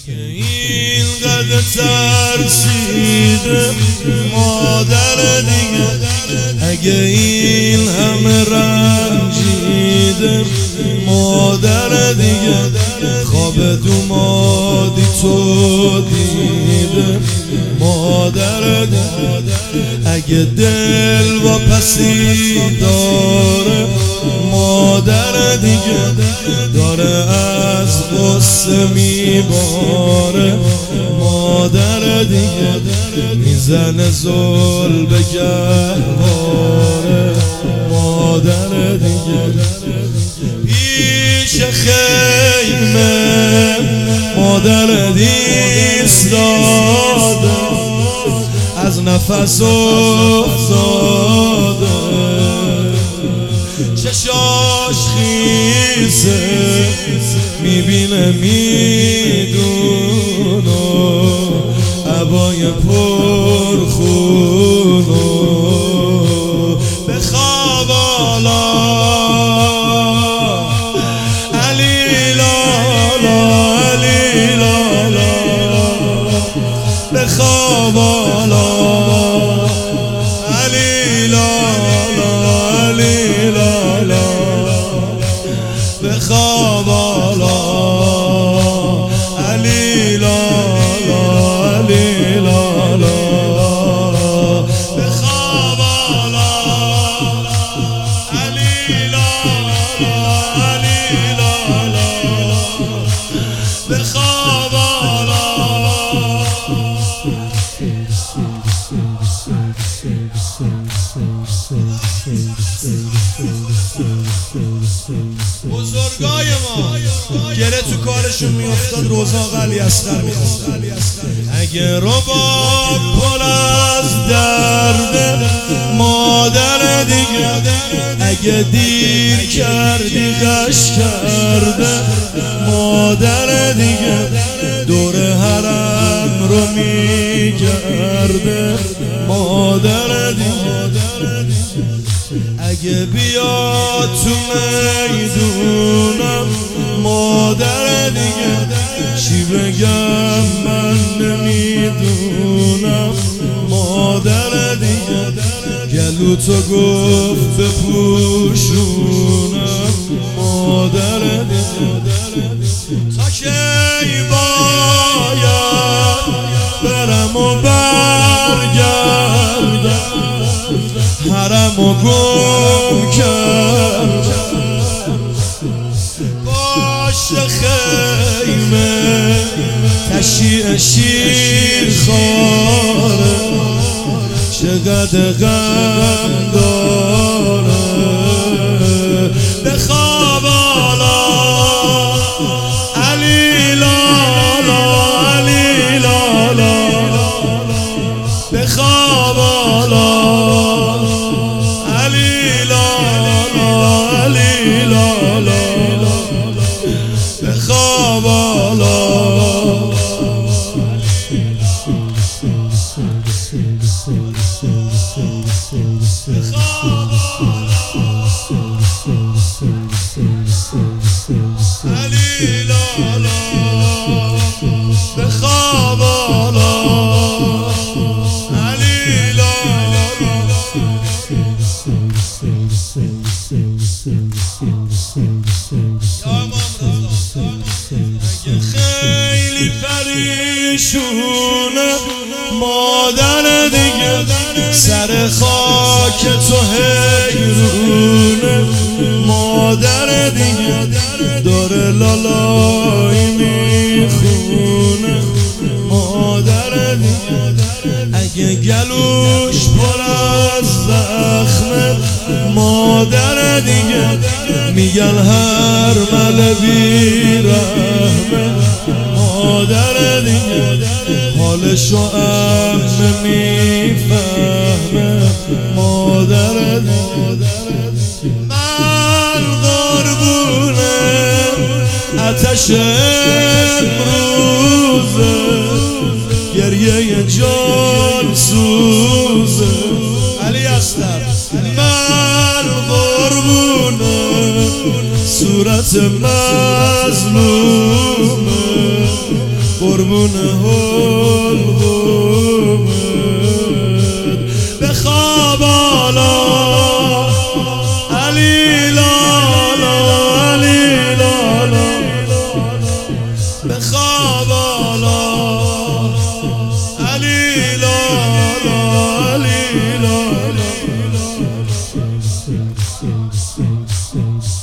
اینقدر ترسیده مادر دیگه، اگه این همه رنجیده مادر دیگه، خواب دومادی تو دیده مادر دیگه، اگه دل با پسی داره مادر دیگه، داره از غصه میباره مادر دیگه، میزنه زل به گهواره مادر دیگه، پیش خیمه مادر ایستاده، از نفس افتاده، چشاش خیزه میبینه میدونه، عبای پرخونو بخواب آلا علی لالا علی لالا، بخواب آلا علی لالا علی لالا، بخواب آلا علی لالا علی لالا، بخواب آلا علی لالا علی لالا، بخواب آلا. بزرگای ما گره تو کارشون میافتاد، روزا علی اصغر میخواد، اگه رباب پر از درده مادر دیگه، اگه دیر کردی غش کرده مادر دیگه، دور حرم رو میگرده مادر دیگه، اگه بیاد تو میدونم مادر دیگه، چی بگم من نمیدونم مادر دیگه، گلو تو گفت بپوشونم مادر دیگه، تا کی باید برم و برگردم، حرم و گم کرد پشت خیمه، تشییع شیر خواره چقدر غم داره، بخواب آلا علی لالا علی لالا، بخواب آلا علی لالا علی لالا، بخواب آلا علی لالا، بخواب آلا علی لالا. خیلی پریشونه مادر دیگه، سر خاک تو حیرونه مادر دیگه، داره لالایی میخونه مادر دیگه، اگه گلوش پر از زخمه مادر دیگه، میگن هر مل بیرحمه مادر دیگه، حالشو عمه میفهمه مادر دیگه، من قربونه آتش امروزه، گریه جان سوزه علی اصغر، من قربونه صورت مظلومه، قربون حلقومت بخواب آلا علی لالا علی لالا بخواب آلا علی لالا علی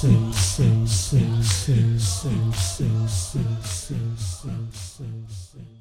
لالا